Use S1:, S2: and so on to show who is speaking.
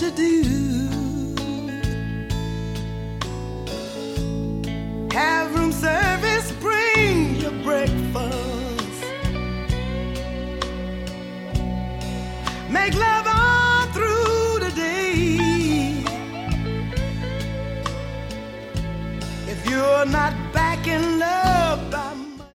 S1: to do. Have room service, bring your breakfast. Make love all through the day.